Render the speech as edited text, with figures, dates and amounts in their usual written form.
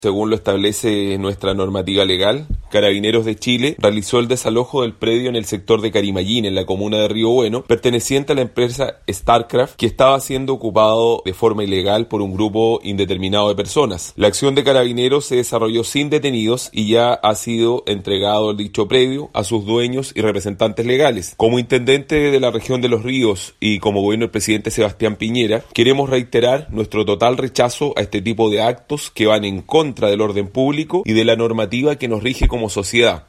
Según lo establece nuestra normativa legal, Carabineros de Chile realizó el desalojo del predio en el sector de Carimayín, en la comuna de Río Bueno, perteneciente a la empresa Starcraft, que estaba siendo ocupado de forma ilegal por un grupo indeterminado de personas. La acción de Carabineros se desarrolló sin detenidos y ya ha sido entregado el dicho predio a sus dueños y representantes legales. Como intendente de la región de Los Ríos y como gobierno del presidente Sebastián Piñera, queremos reiterar nuestro total rechazo a este tipo de actos que van en contra del orden público y de la normativa que nos rige como sociedad.